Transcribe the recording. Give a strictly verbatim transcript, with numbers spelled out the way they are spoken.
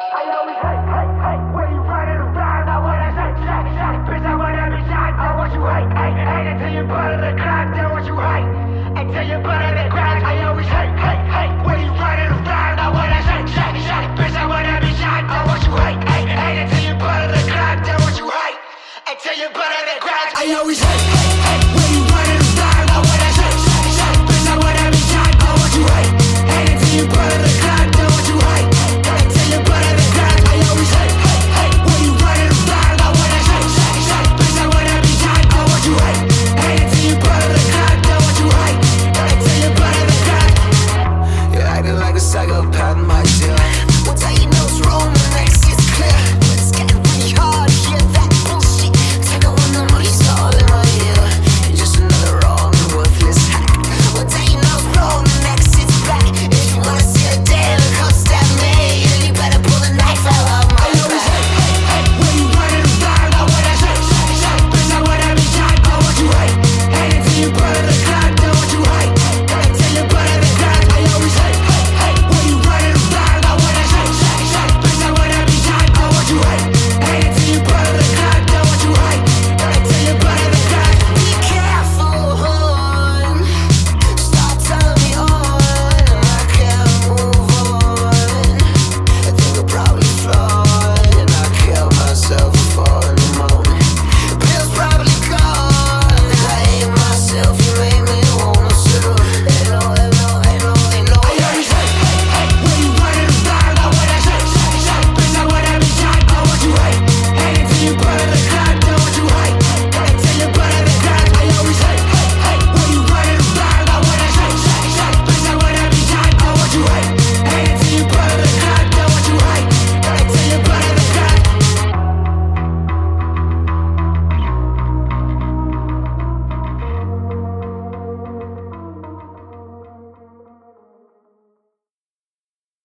I always hate, hate, hate when you running around. I wanna shake, shake, shake. Bitch, I wanna be shot. I want you hate, hate, hate until you butter the crack. Then what you hate until you butter the crack. I always hate, hate, hate when you running around. I wanna shake, shake, shake. Bitch, I wanna be shot. I want you hate, hate, hate until you butter the crack. Then what you hate until you butter the crack. I always hate, hate, hate when you running around. I wanna shake, shake, shake. Bitch, I wanna be shot. I want you hate, hate until you butter the crack. Then what you hate until you butter the crack. I always hate, hate, hate when you running around. I wanna shake, shake, shake. Bitch, I wanna be shot. I want you hate, hate until you butter the crack. Then what you hate until you butter the crack. You're acting like a psychopath, my dear. What's how you know it's wrong, man?